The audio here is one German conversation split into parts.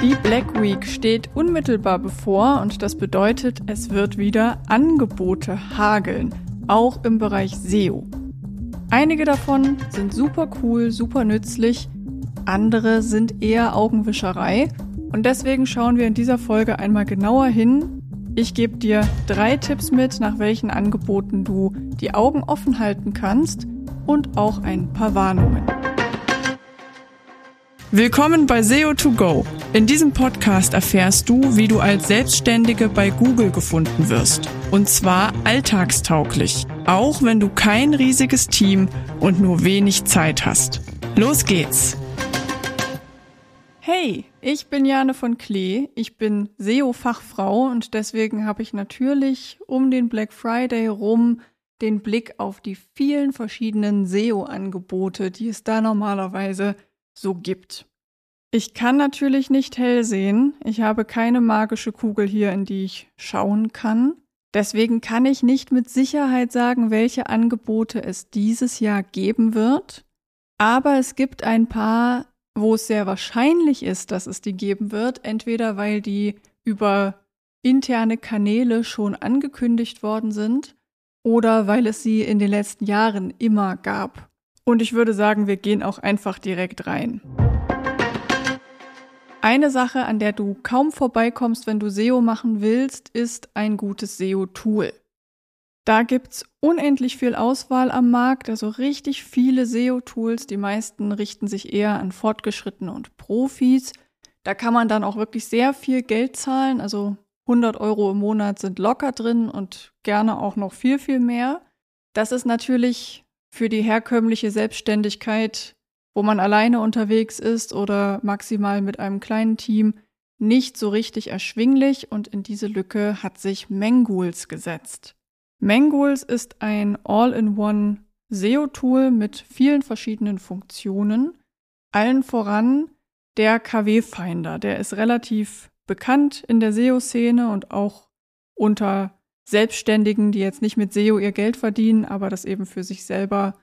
Die Black Week steht unmittelbar bevor und das bedeutet, es wird wieder Angebote hageln, auch im Bereich SEO. Einige davon sind super cool, super nützlich, andere sind eher Augenwischerei und deswegen schauen wir in dieser Folge einmal genauer hin. Ich gebe dir 3 Tipps mit, nach welchen Angeboten du die Augen offen halten kannst und auch ein paar Warnungen. Willkommen bei SEO2Go. In diesem Podcast erfährst du, wie du als Selbstständige bei Google gefunden wirst. Und zwar alltagstauglich, auch wenn du kein riesiges Team und nur wenig Zeit hast. Los geht's! Hey, ich bin Jane von Klee, ich bin SEO-Fachfrau und deswegen habe ich natürlich um den Black Friday rum den Blick auf die vielen verschiedenen SEO-Angebote, die es da normalerweise so gibt. Ich kann natürlich nicht hell sehen, ich habe keine magische Kugel hier, in die ich schauen kann. Deswegen kann ich nicht mit Sicherheit sagen, welche Angebote es dieses Jahr geben wird. Aber es gibt ein paar, wo es sehr wahrscheinlich ist, dass es die geben wird. Entweder weil die über interne Kanäle schon angekündigt worden sind oder weil es sie in den letzten Jahren immer gab. Und ich würde sagen, wir gehen auch einfach direkt rein. Eine Sache, an der du kaum vorbeikommst, wenn du SEO machen willst, ist ein gutes SEO-Tool. Da gibt's unendlich viel Auswahl am Markt, also richtig viele SEO-Tools. Die meisten richten sich eher an Fortgeschrittene und Profis. Da kann man dann auch wirklich sehr viel Geld zahlen, also 100 € im Monat sind locker drin und gerne auch noch viel, viel mehr. Das ist natürlich für die herkömmliche Selbstständigkeit, wo man alleine unterwegs ist oder maximal mit einem kleinen Team, nicht so richtig erschwinglich und in diese Lücke hat sich Mangools gesetzt. Mangools ist ein All-in-One SEO-Tool mit vielen verschiedenen Funktionen, allen voran der KW-Finder. Der ist relativ bekannt in der SEO-Szene und auch unter Selbstständigen, die jetzt nicht mit SEO ihr Geld verdienen, aber das eben für sich selber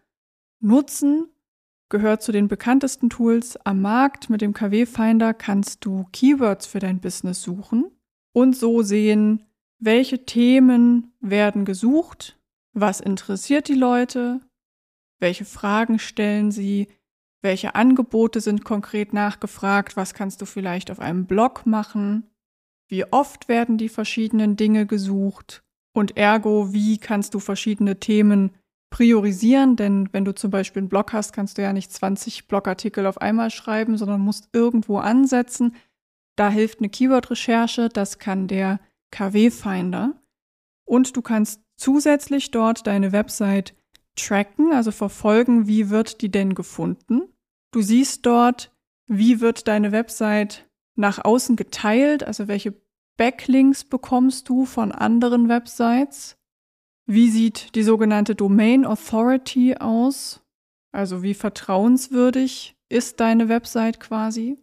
nutzen. Gehört zu den bekanntesten Tools am Markt. Mit dem KW-Finder kannst du Keywords für dein Business suchen und so sehen, welche Themen werden gesucht, was interessiert die Leute, welche Fragen stellen sie, welche Angebote sind konkret nachgefragt, was kannst du vielleicht auf einem Blog machen, wie oft werden die verschiedenen Dinge gesucht und ergo, wie kannst du verschiedene Themen priorisieren, denn wenn du zum Beispiel einen Blog hast, kannst du ja nicht 20 Blogartikel auf einmal schreiben, sondern musst irgendwo ansetzen. Da hilft eine Keyword-Recherche, das kann der KW-Finder. Und du kannst zusätzlich dort deine Website tracken, also verfolgen, wie wird die denn gefunden. Du siehst dort, wie wird deine Website nach außen geteilt, also welche Backlinks bekommst du von anderen Websites. Wie sieht die sogenannte Domain Authority aus? Also wie vertrauenswürdig ist deine Website quasi?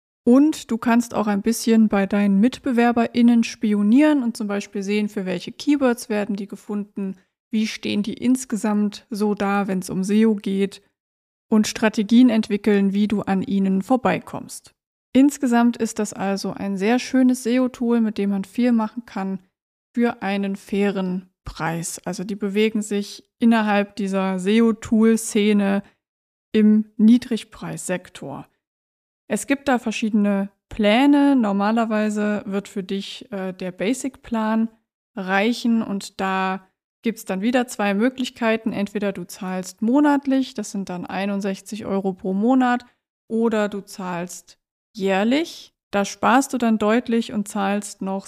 Und du kannst auch ein bisschen bei deinen MitbewerberInnen spionieren und zum Beispiel sehen, für welche Keywords werden die gefunden, wie stehen die insgesamt so da, wenn es um SEO geht und Strategien entwickeln, wie du an ihnen vorbeikommst. Insgesamt ist das also ein sehr schönes SEO-Tool, mit dem man viel machen kann für einen fairen Preis. Also die bewegen sich innerhalb dieser SEO-Tool-Szene im Niedrigpreissektor. Es gibt da verschiedene Pläne. Normalerweise wird für dich der Basic-Plan reichen und da gibt es dann wieder 2 Möglichkeiten. Entweder du zahlst monatlich, das sind dann 61 € pro Monat, oder du zahlst jährlich. Da sparst du dann deutlich und zahlst noch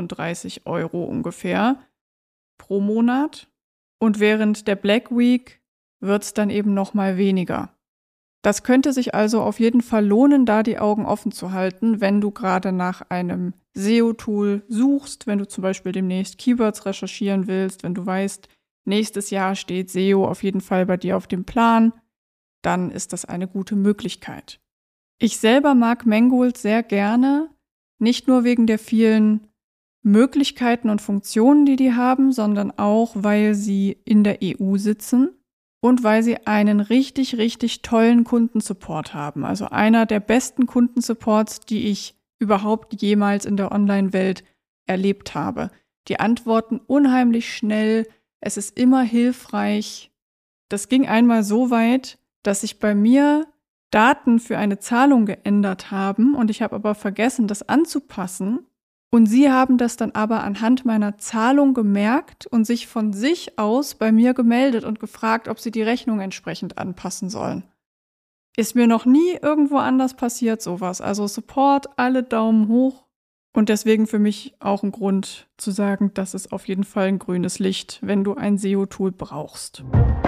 37 € ungefähr pro Monat und während der Black Week wird es dann eben noch mal weniger. Das könnte sich also auf jeden Fall lohnen, da die Augen offen zu halten, wenn du gerade nach einem SEO-Tool suchst, wenn du zum Beispiel demnächst Keywords recherchieren willst, wenn du weißt, nächstes Jahr steht SEO auf jeden Fall bei dir auf dem Plan, dann ist das eine gute Möglichkeit. Ich selber mag Mangools sehr gerne, nicht nur wegen der vielen Möglichkeiten und Funktionen, die haben, sondern auch, weil sie in der EU sitzen und weil sie einen richtig, richtig tollen Kundensupport haben. Also einer der besten Kundensupports, die ich überhaupt jemals in der Online-Welt erlebt habe. Die antworten unheimlich schnell, es ist immer hilfreich. Das ging einmal so weit, dass sich bei mir Daten für eine Zahlung geändert haben und ich habe aber vergessen, das anzupassen. Und sie haben das dann aber anhand meiner Zahlung gemerkt und sich von sich aus bei mir gemeldet und gefragt, ob sie die Rechnung entsprechend anpassen sollen. Ist mir noch nie irgendwo anders passiert, sowas. Also Support, alle Daumen hoch. Und deswegen für mich auch ein Grund zu sagen, das ist auf jeden Fall ein grünes Licht, wenn du ein SEO-Tool brauchst.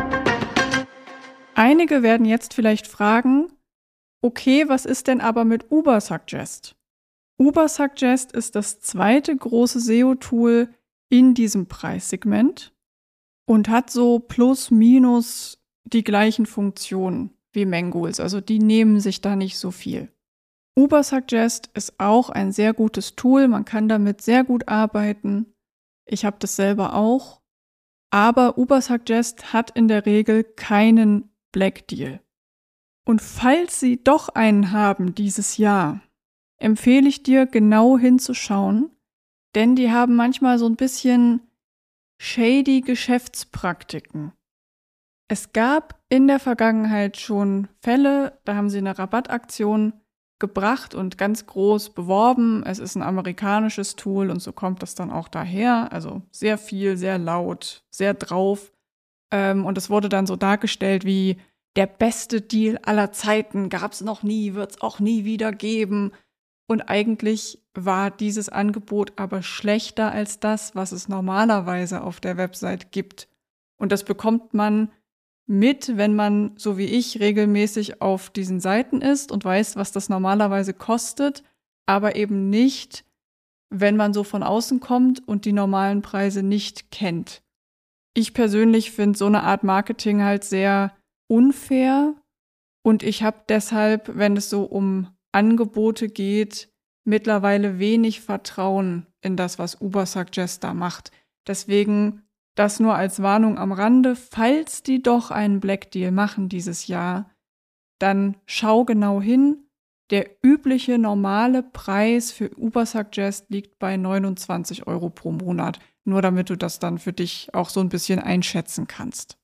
Einige werden jetzt vielleicht fragen, okay, was ist denn aber mit Ubersuggest? Ubersuggest ist das zweite große SEO-Tool in diesem Preissegment und hat so plus minus die gleichen Funktionen wie Mangools, also die nehmen sich da nicht so viel. Ubersuggest ist auch ein sehr gutes Tool, man kann damit sehr gut arbeiten. Ich habe das selber auch, aber Ubersuggest hat in der Regel keinen Black Deal. Und falls sie doch einen haben dieses Jahr, empfehle ich dir, genau hinzuschauen, denn die haben manchmal so ein bisschen shady Geschäftspraktiken. Es gab in der Vergangenheit schon Fälle, da haben sie eine Rabattaktion gebracht und ganz groß beworben. Es ist ein amerikanisches Tool und so kommt das dann auch daher. Also sehr viel, sehr laut, sehr drauf. Und es wurde dann so dargestellt wie der beste Deal aller Zeiten, gab es noch nie, wird es auch nie wieder geben. Und eigentlich war dieses Angebot aber schlechter als das, was es normalerweise auf der Website gibt. Und das bekommt man mit, wenn man, so wie ich, regelmäßig auf diesen Seiten ist und weiß, was das normalerweise kostet, aber eben nicht, wenn man so von außen kommt und die normalen Preise nicht kennt. Ich persönlich finde so eine Art Marketing halt sehr unfair und ich habe deshalb, wenn es so um Angebote geht, mittlerweile wenig Vertrauen in das, was Ubersuggest da macht. Deswegen das nur als Warnung am Rande, falls die doch einen Black Deal machen dieses Jahr, dann schau genau hin. Der übliche normale Preis für Ubersuggest liegt bei 29 € pro Monat, nur damit du das dann für dich auch so ein bisschen einschätzen kannst.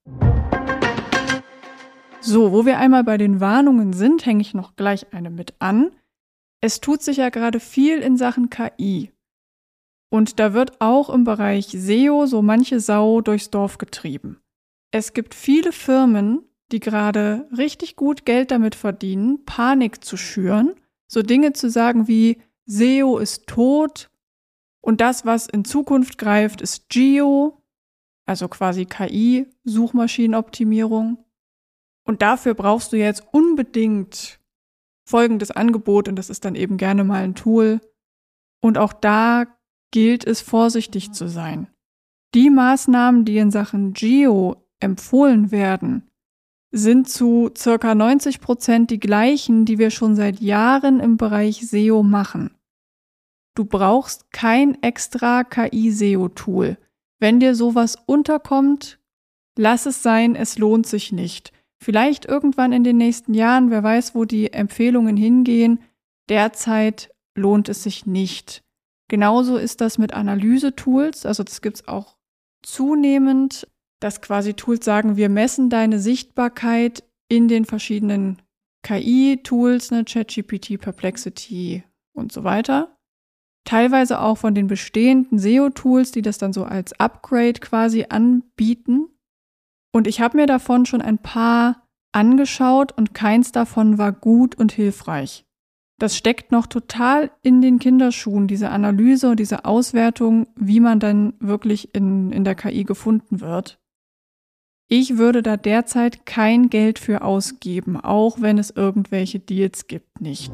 So, wo wir einmal bei den Warnungen sind, hänge ich noch gleich eine mit an. Es tut sich ja gerade viel in Sachen KI. Und da wird auch im Bereich SEO so manche Sau durchs Dorf getrieben. Es gibt viele Firmen, die gerade richtig gut Geld damit verdienen, Panik zu schüren, so Dinge zu sagen wie SEO ist tot und das, was in Zukunft greift, ist Geo, also quasi KI, Suchmaschinenoptimierung. Und dafür brauchst du jetzt unbedingt folgendes Angebot und das ist dann eben gerne mal ein Tool. Und auch da gilt es, vorsichtig zu sein. Die Maßnahmen, die in Sachen Geo empfohlen werden, sind zu ca. 90% die gleichen, die wir schon seit Jahren im Bereich SEO machen. Du brauchst kein extra KI-SEO-Tool. Wenn dir sowas unterkommt, lass es sein, es lohnt sich nicht. Vielleicht irgendwann in den nächsten Jahren, wer weiß, wo die Empfehlungen hingehen, derzeit lohnt es sich nicht. Genauso ist das mit Analyse-Tools, also das gibt es auch zunehmend, dass quasi Tools sagen, wir messen deine Sichtbarkeit in den verschiedenen KI-Tools, ChatGPT, Perplexity und so weiter. Teilweise auch von den bestehenden SEO-Tools, die das dann so als Upgrade quasi anbieten. Und ich habe mir davon schon ein paar angeschaut und keins davon war gut und hilfreich. Das steckt noch total in den Kinderschuhen, diese Analyse und diese Auswertung, wie man dann wirklich in der KI gefunden wird. Ich würde da derzeit kein Geld für ausgeben, auch wenn es irgendwelche Deals gibt, nicht.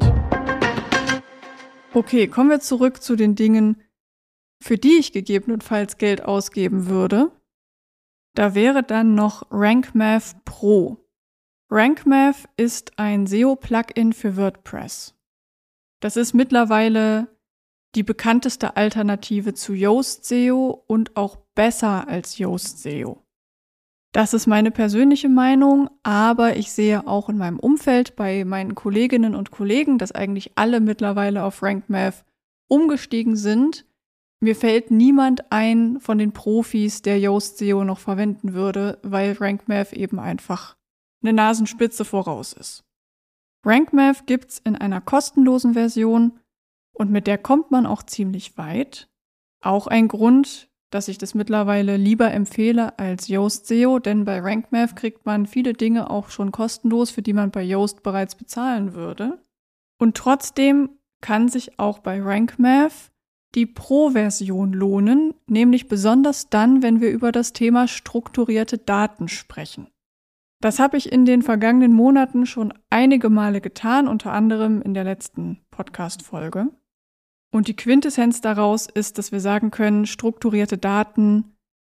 Okay, kommen wir zurück zu den Dingen, für die ich gegebenenfalls Geld ausgeben würde. Da wäre dann noch RankMath Pro. RankMath ist ein SEO-Plugin für WordPress. Das ist mittlerweile die bekannteste Alternative zu Yoast SEO und auch besser als Yoast SEO. Das ist meine persönliche Meinung, aber ich sehe auch in meinem Umfeld bei meinen Kolleginnen und Kollegen, dass eigentlich alle mittlerweile auf RankMath umgestiegen sind. Mir fällt niemand ein von den Profis, der Yoast SEO noch verwenden würde, weil RankMath eben einfach eine Nasenspitze voraus ist. RankMath gibt's in einer kostenlosen Version und mit der kommt man auch ziemlich weit. Auch ein Grund, dass ich das mittlerweile lieber empfehle als Yoast SEO, denn bei RankMath kriegt man viele Dinge auch schon kostenlos, für die man bei Yoast bereits bezahlen würde. Und trotzdem kann sich auch bei RankMath die Pro-Version lohnen, nämlich besonders dann, wenn wir über das Thema strukturierte Daten sprechen. Das habe ich in den vergangenen Monaten schon einige Male getan, unter anderem in der letzten Podcast-Folge. Und die Quintessenz daraus ist, dass wir sagen können, strukturierte Daten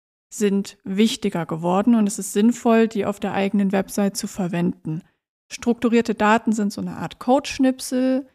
sind wichtiger geworden und es ist sinnvoll, die auf der eigenen Website zu verwenden. Strukturierte Daten sind so eine Art Codeschnipsel,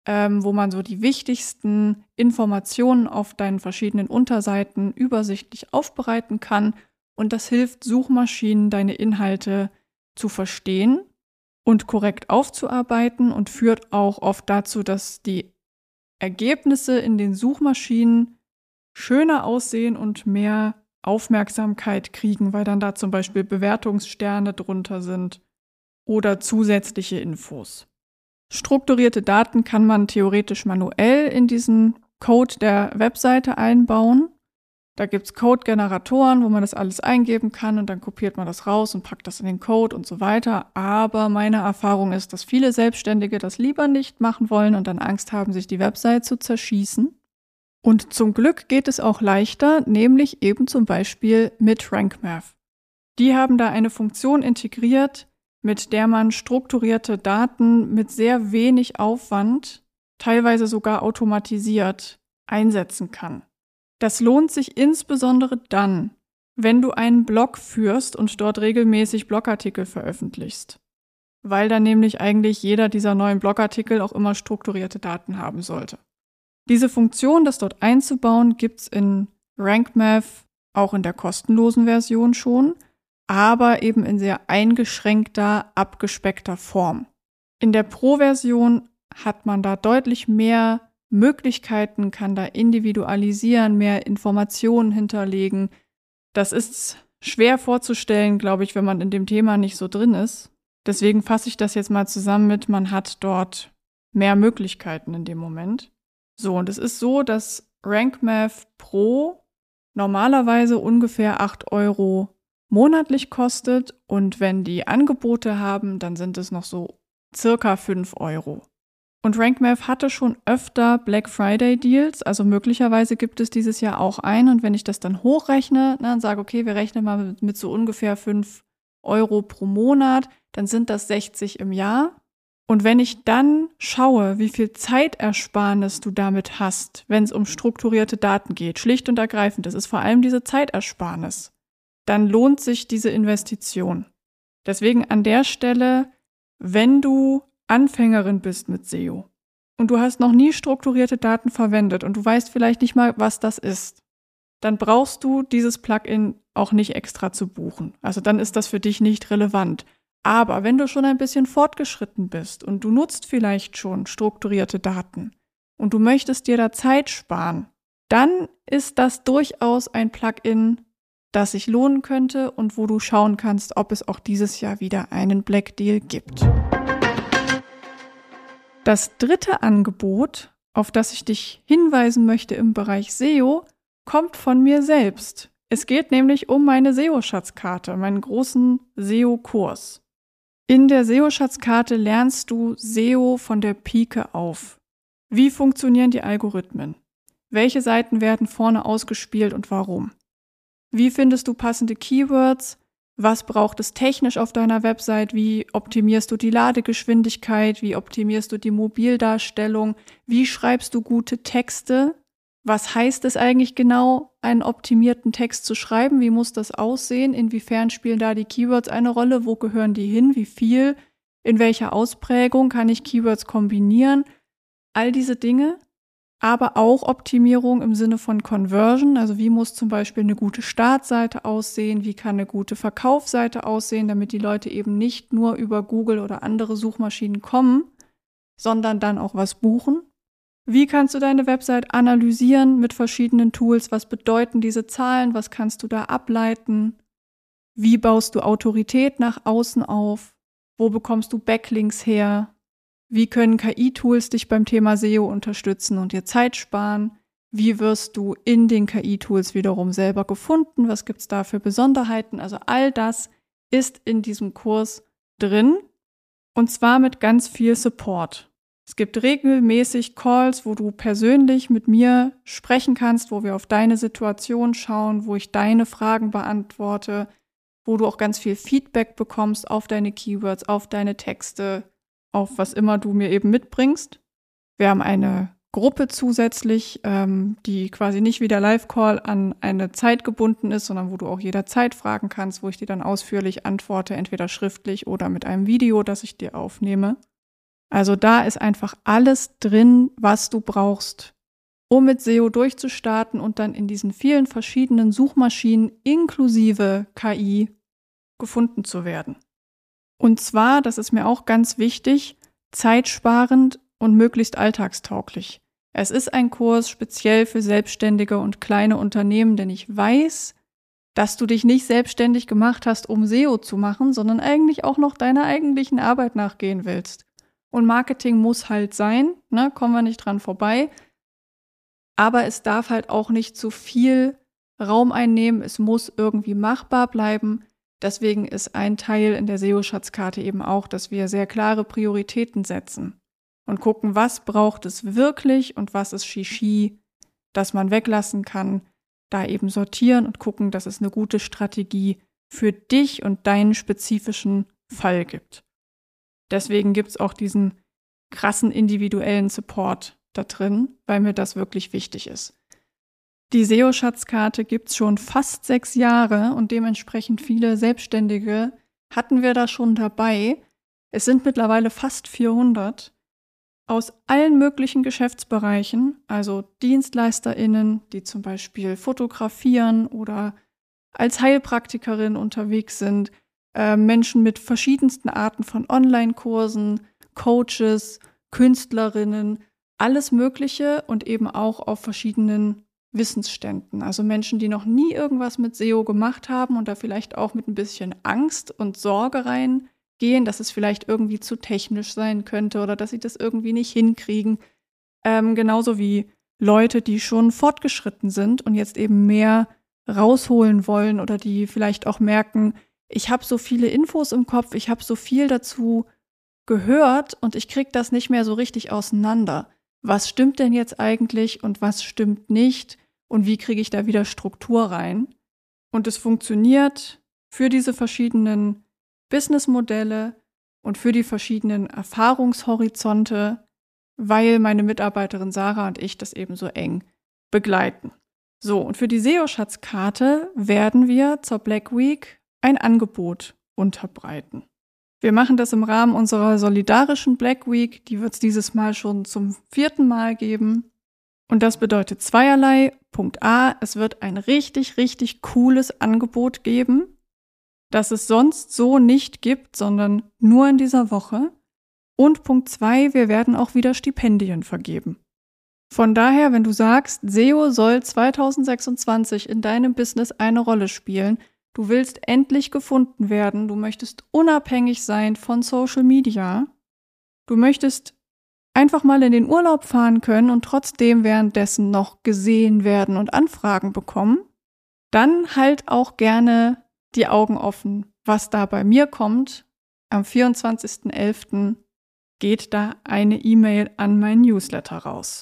wo man so die wichtigsten Informationen auf deinen verschiedenen Unterseiten übersichtlich aufbereiten kann und das hilft Suchmaschinen, deine Inhalte zu verstehen und korrekt aufzuarbeiten und führt auch oft dazu, dass die Ergebnisse in den Suchmaschinen schöner aussehen und mehr Aufmerksamkeit kriegen, weil dann da zum Beispiel Bewertungssterne drunter sind oder zusätzliche Infos. Strukturierte Daten kann man theoretisch manuell in diesen Code der Webseite einbauen. Da gibt's Code-Generatoren, wo man das alles eingeben kann und dann kopiert man das raus und packt das in den Code und so weiter. Aber meine Erfahrung ist, dass viele Selbstständige das lieber nicht machen wollen und dann Angst haben, sich die Website zu zerschießen. Und zum Glück geht es auch leichter, nämlich eben zum Beispiel mit RankMath. Die haben da eine Funktion integriert, mit der man strukturierte Daten mit sehr wenig Aufwand, teilweise sogar automatisiert, einsetzen kann. Das lohnt sich insbesondere dann, wenn du einen Blog führst und dort regelmäßig Blogartikel veröffentlichst. Weil dann nämlich eigentlich jeder dieser neuen Blogartikel auch immer strukturierte Daten haben sollte. Diese Funktion, das dort einzubauen, gibt's in RankMath auch in der kostenlosen Version schon, aber eben in sehr eingeschränkter, abgespeckter Form. In der Pro-Version hat man da deutlich mehr Möglichkeiten, kann da individualisieren, mehr Informationen hinterlegen. Das ist schwer vorzustellen, glaube ich, wenn man in dem Thema nicht so drin ist. Deswegen fasse ich das jetzt mal zusammen mit, man hat dort mehr Möglichkeiten in dem Moment. So, und es ist so, dass RankMath Pro normalerweise ungefähr 8 € monatlich kostet und wenn die Angebote haben, dann sind es noch so circa 5 €. Und RankMath hatte schon öfter Black Friday Deals, also möglicherweise gibt es dieses Jahr auch einen. Und wenn ich das dann hochrechne, und sage, okay, wir rechnen mal mit so ungefähr 5 € pro Monat, dann sind das 60 im Jahr. Und wenn ich dann schaue, wie viel Zeitersparnis du damit hast, wenn es um strukturierte Daten geht, schlicht und ergreifend, das ist vor allem diese Zeitersparnis, dann lohnt sich diese Investition. Deswegen an der Stelle, wenn du Anfängerin bist mit SEO und du hast noch nie strukturierte Daten verwendet und du weißt vielleicht nicht mal, was das ist, dann brauchst du dieses Plugin auch nicht extra zu buchen. Also dann ist das für dich nicht relevant. Aber wenn du schon ein bisschen fortgeschritten bist und du nutzt vielleicht schon strukturierte Daten und du möchtest dir da Zeit sparen, dann ist das durchaus ein Plugin, das sich lohnen könnte und wo du schauen kannst, ob es auch dieses Jahr wieder einen Black Deal gibt. Das dritte Angebot, auf das ich dich hinweisen möchte im Bereich SEO, kommt von mir selbst. Es geht nämlich um meine SEO-Schatzkarte, meinen großen SEO-Kurs. In der SEO-Schatzkarte lernst du SEO von der Pike auf. Wie funktionieren die Algorithmen? Welche Seiten werden vorne ausgespielt und warum? Wie findest du passende Keywords? Was braucht es technisch auf deiner Website? Wie optimierst du die Ladegeschwindigkeit? Wie optimierst du die Mobildarstellung? Wie schreibst du gute Texte? Was heißt es eigentlich genau, einen optimierten Text zu schreiben? Wie muss das aussehen? Inwiefern spielen da die Keywords eine Rolle? Wo gehören die hin? Wie viel? In welcher Ausprägung kann ich Keywords kombinieren? All diese Dinge aber auch Optimierung im Sinne von Conversion. Also wie muss zum Beispiel eine gute Startseite aussehen, wie kann eine gute Verkaufsseite aussehen, damit die Leute eben nicht nur über Google oder andere Suchmaschinen kommen, sondern dann auch was buchen. Wie kannst du deine Website analysieren mit verschiedenen Tools? Was bedeuten diese Zahlen? Was kannst du da ableiten? Wie baust du Autorität nach außen auf? Wo bekommst du Backlinks her? Wie können KI-Tools dich beim Thema SEO unterstützen und dir Zeit sparen? Wie wirst du in den KI-Tools wiederum selber gefunden? Was gibt es da für Besonderheiten? Also all das ist in diesem Kurs drin und zwar mit ganz viel Support. Es gibt regelmäßig Calls, wo du persönlich mit mir sprechen kannst, wo wir auf deine Situation schauen, wo ich deine Fragen beantworte, wo du auch ganz viel Feedback bekommst auf deine Keywords, auf deine Texte, auf was immer du mir eben mitbringst. Wir haben eine Gruppe zusätzlich, die quasi nicht wie der Live-Call an eine Zeit gebunden ist, sondern wo du auch jederzeit fragen kannst, wo ich dir dann ausführlich antworte, entweder schriftlich oder mit einem Video, das ich dir aufnehme. Also da ist einfach alles drin, was du brauchst, um mit SEO durchzustarten und dann in diesen vielen verschiedenen Suchmaschinen inklusive KI gefunden zu werden. Und zwar, das ist mir auch ganz wichtig, zeitsparend und möglichst alltagstauglich. Es ist ein Kurs speziell für Selbstständige und kleine Unternehmen, denn ich weiß, dass du dich nicht selbstständig gemacht hast, um SEO zu machen, sondern eigentlich auch noch deiner eigentlichen Arbeit nachgehen willst. Und Marketing muss halt sein, ne? Kommen wir nicht dran vorbei. Aber es darf halt auch nicht zu viel Raum einnehmen. Es muss irgendwie machbar bleiben. Deswegen ist ein Teil in der SEO-Schatzkarte eben auch, dass wir sehr klare Prioritäten setzen und gucken, was braucht es wirklich und was ist Shishi, das man weglassen kann, da eben sortieren und gucken, dass es eine gute Strategie für dich und deinen spezifischen Fall gibt. Deswegen gibt es auch diesen krassen individuellen Support da drin, weil mir das wirklich wichtig ist. Die SEO-Schatzkarte gibt es schon fast 6 Jahre und dementsprechend viele Selbstständige hatten wir da schon dabei. Es sind mittlerweile fast 400 aus allen möglichen Geschäftsbereichen, also DienstleisterInnen, die zum Beispiel fotografieren oder als Heilpraktikerin unterwegs sind, Menschen mit verschiedensten Arten von Online-Kursen, Coaches, Künstlerinnen, alles Mögliche und eben auch auf verschiedenen Wissensständen. Also Menschen, die noch nie irgendwas mit SEO gemacht haben und da vielleicht auch mit ein bisschen Angst und Sorge reingehen, dass es vielleicht irgendwie zu technisch sein könnte oder dass sie das irgendwie nicht hinkriegen. Genauso wie Leute, die schon fortgeschritten sind und jetzt eben mehr rausholen wollen oder die vielleicht auch merken, ich habe so viele Infos im Kopf, ich habe so viel dazu gehört und ich kriege das nicht mehr so richtig auseinander. Was stimmt denn jetzt eigentlich und was stimmt nicht und wie kriege ich da wieder Struktur rein? Und es funktioniert für diese verschiedenen Businessmodelle und für die verschiedenen Erfahrungshorizonte, weil meine Mitarbeiterin Sarah und ich das eben so eng begleiten. So, und für die SEO-Schatzkarte werden wir zur Black Week ein Angebot unterbreiten. Wir machen das im Rahmen unserer solidarischen Black Week, die wird es dieses Mal schon zum 4. Mal geben. Und das bedeutet zweierlei. Punkt A, es wird ein richtig, richtig cooles Angebot geben, das es sonst so nicht gibt, sondern nur in dieser Woche. Und Punkt 2, wir werden auch wieder Stipendien vergeben. Von daher, wenn du sagst, SEO soll 2026 in deinem Business eine Rolle spielen, du willst endlich gefunden werden, du möchtest unabhängig sein von Social Media, du möchtest einfach mal in den Urlaub fahren können und trotzdem währenddessen noch gesehen werden und Anfragen bekommen, dann halt auch gerne die Augen offen, was da bei mir kommt. Am 24.11. geht da eine E-Mail an mein Newsletter raus.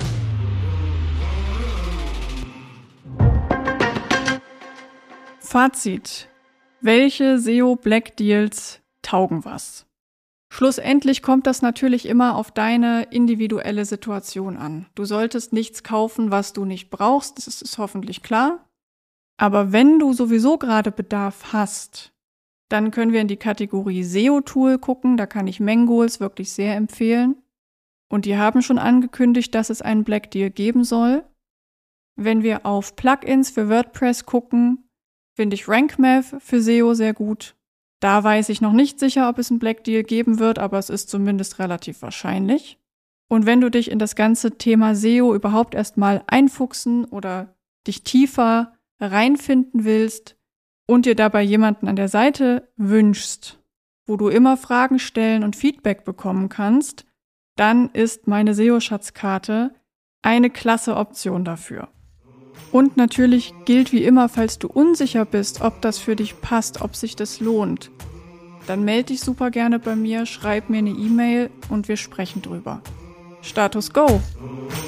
Fazit. Welche SEO Black Deals taugen was? Schlussendlich kommt das natürlich immer auf deine individuelle Situation an. Du solltest nichts kaufen, was du nicht brauchst, das ist hoffentlich klar. Aber wenn du sowieso gerade Bedarf hast, dann können wir in die Kategorie SEO-Tool gucken, da kann ich Mangools wirklich sehr empfehlen. Und die haben schon angekündigt, dass es einen Black Deal geben soll. Wenn wir auf Plugins für WordPress gucken, finde ich RankMath für SEO sehr gut. Da weiß ich noch nicht sicher, ob es einen Black Deal geben wird, aber es ist zumindest relativ wahrscheinlich. Und wenn du dich in das ganze Thema SEO überhaupt erstmal einfuchsen oder dich tiefer reinfinden willst und dir dabei jemanden an der Seite wünschst, wo du immer Fragen stellen und Feedback bekommen kannst, dann ist meine SEO-Schatzkarte eine klasse Option dafür. Und natürlich gilt wie immer, falls du unsicher bist, ob das für dich passt, ob sich das lohnt, dann melde dich super gerne bei mir, schreib mir eine E-Mail und wir sprechen drüber. Status Go!